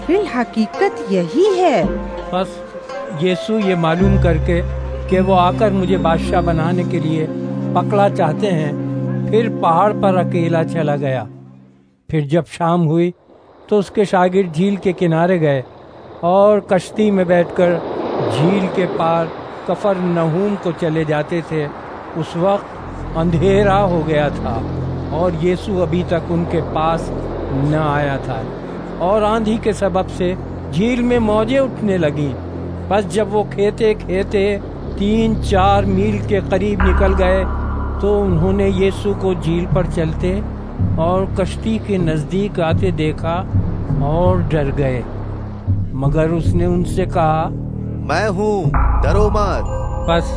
بالحقیقت یہی ہے۔ بس یسوع یہ معلوم کر کے کہ وہ آ کر مجھے بادشاہ بنانے کے لیے پکڑا چاہتے ہیں، پھر پہاڑ پر اکیلا چلا گیا۔ پھر جب شام ہوئی تو اس کے شاگرد جھیل کے کنارے گئے اور کشتی میں بیٹھ کر جھیل کے پار کفرنہوم کو چلے جاتے تھے۔ اس وقت اندھیرا ہو گیا تھا اور یسوع ابھی تک ان کے پاس نہ آیا تھا، اور آندھی کے سبب سے جھیل میں موجیں اٹھنے لگیں۔ بس جب وہ کھیتے 3-4 میل کے قریب نکل گئے تو انہوں نے یسوع کو جھیل پر چلتے اور کشتی کے نزدیک آتے دیکھا اور ڈر گئے، مگر اس نے ان سے کہا، میں ہوں، ڈرو مت۔ بس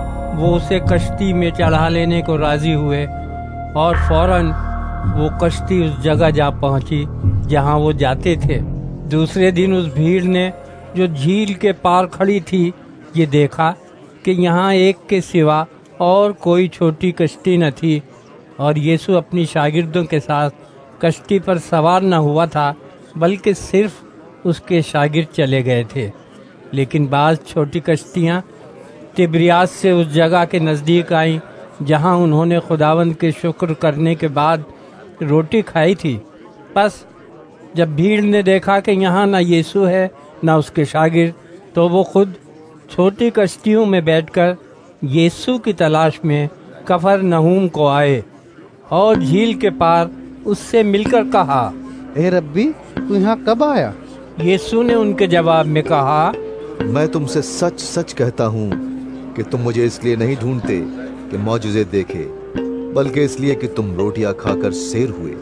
وہ اسے کشتی میں چڑھا لینے کو راضی ہوئے، اور فوراً وہ کشتی اس جگہ جا پہنچی جہاں وہ جاتے تھے۔ دوسرے دن اس بھیڑ نے جو جھیل کے پار کھڑی تھی یہ دیکھا کہ یہاں ایک کے سوا اور کوئی چھوٹی کشتی نہ تھی، اور یسوع اپنی شاگردوں کے ساتھ کشتی پر سوار نہ ہوا تھا، بلکہ صرف اس کے شاگرد چلے گئے تھے۔ لیکن بعض چھوٹی کشتیاں تبریاس سے اس جگہ کے نزدیک آئیں جہاں انہوں نے خداوند کے شکر کرنے کے بعد روٹی کھائی تھی۔ بس جب بھیڑ نے دیکھا کہ یہاں نہ یسوع ہے نہ اس کے شاگرد، تو وہ خود چھوٹی کشتیوں میں بیٹھ کر یسوع کی تلاش میں کفرنہوم کو آئے، اور جھیل کے پار اس سے مل کر کہا، اے ربی، تو یہاں کب آیا؟ یسوع نے ان کے جواب میں کہا، میں تم سے سچ سچ کہتا ہوں کہ تم مجھے اس لیے نہیں ڈھونڈتے کہ معجزے دیکھے، بلکہ اس لیے کہ تم روٹیاں کھا کر سیر ہوئے۔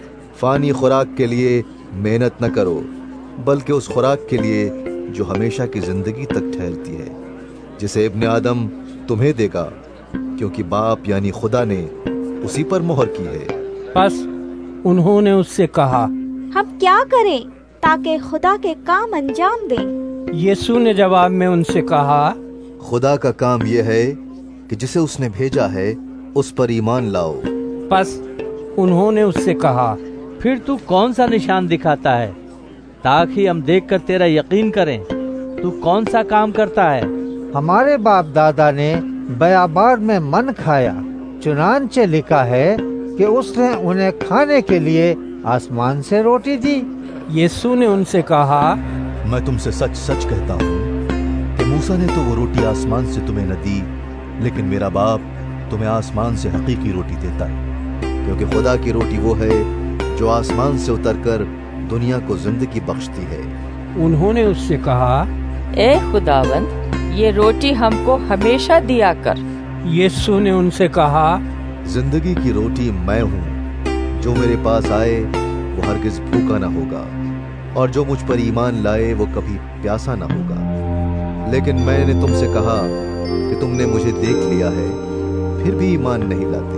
فانی خوراک کے لیے محنت نہ کرو، بلکہ اس خوراک کے لیے جو ہمیشہ کی زندگی تک ٹھہرتی ہے، جسے ابن آدم تمہیں دے گا، کیونکہ باپ یعنی خدا نے اسی پر مہر کی ہے۔ بس انہوں نے اس سے کہا، ہم کیا کریں تاکہ خدا کے کام انجام دیں؟ یسوع نے جواب میں ان سے کہا، خدا کا کام یہ ہے کہ جسے اس نے بھیجا ہے اس پر ایمان لاؤ۔ بس انہوں نے اس سے کہا، پھر تو کون سا نشان دکھاتا ہے تاکہ ہم دیکھ کر تیرا یقین کریں؟ تو کون سا کام کرتا ہے؟ ہمارے باپ دادا نے بیابان میں من کھایا، چنانچہ لکھا ہے کہ اس نے انہیں کھانے کے لیے آسمان سے روٹی دی۔ یسوع نے ان سے کہا، میں تم سے سچ سچ کہتا ہوں کہ موسیٰ نے تو وہ روٹی آسمان سے تمہیں نہ دی، لیکن میرا باپ تمہیں آسمان سے حقیقی روٹی دیتا ہے، کیونکہ خدا کی روٹی وہ ہے جو آسمان سے اتر کر دنیا کو زندگی بخشتی ہے۔ انہوں نے اس سے کہا، اے خداوند، یہ روٹی ہم کو ہمیشہ دیا کر۔ یسوع نے ان سے کہا، زندگی کی روٹی میں ہوں، جو میرے پاس آئے وہ ہرگز بھوکا نہ ہوگا، اور جو مجھ پر ایمان لائے وہ کبھی پیاسا نہ ہوگا۔ لیکن میں نے تم سے کہا کہ تم نے مجھے دیکھ لیا ہے، پھر بھی ایمان نہیں لاتے۔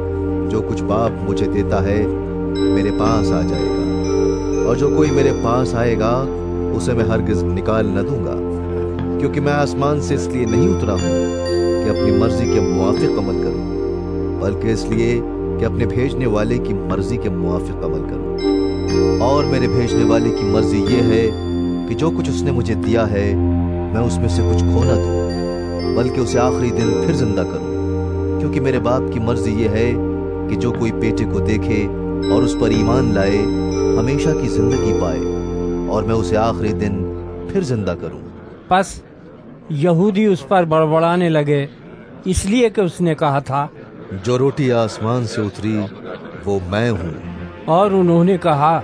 جو کچھ باپ مجھے دیتا ہے میرے پاس آ جائے گا، اور جو کوئی میرے پاس آئے گا اسے میں ہرگز نکال نہ دوں گا، کیونکہ میں آسمان سے اس لیے نہیں اترا ہوں کہ اپنی مرضی کے موافق عمل کروں، بلکہ اس لیے کہ اپنے بھیجنے والے کی مرضی کے موافق عمل کروں۔ اور میرے بھیجنے والے کی مرضی یہ ہے کہ جو کچھ اس نے مجھے دیا ہے میں اس میں سے کچھ کھو نہ دوں، بلکہ اسے آخری دن پھر زندہ کروں، کیونکہ میرے باپ کی مرضی یہ ہے کہ جو کوئی بیٹے کو دیکھے اور اس پر ایمان لائے ہمیشہ کی زندگی پائے، اور میں اسے آخری دن پھر زندہ کروں۔ پس یہودی اس پر بڑبڑانے لگے، اس لیے کہ اس نے کہا تھا، جو روٹی آسمان سے اتری وہ میں ہوں۔ اور انہوں نے کہا،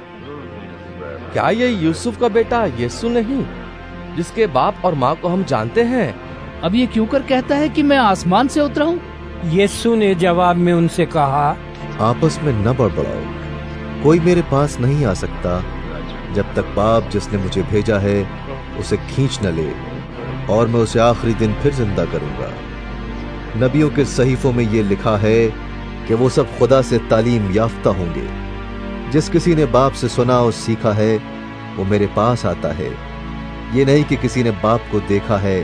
کیا یہ یوسف کا بیٹا یسوع نہیں، جس کے باپ اور ماں کو ہم جانتے ہیں؟ اب یہ کیوں کر کہتا ہے کہ میں آسمان سے اترا ہوں؟ یسوع نے جواب میں ان سے کہا، آپس میں نہ بڑبڑاؤ، کوئی میرے پاس نہیں آ سکتا جب تک باپ جس نے مجھے بھیجا ہے اسے کھینچ نہ لے، اور میں اسے آخری دن پھر زندہ کروں گا۔ نبیوں کے صحیفوں میں یہ لکھا ہے کہ وہ سب خدا سے تعلیم یافتہ ہوں گے۔ جس کسی نے باپ سے سنا اور سیکھا ہے وہ میرے پاس آتا ہے، یہ نہیں کہ کسی نے باپ کو دیکھا ہے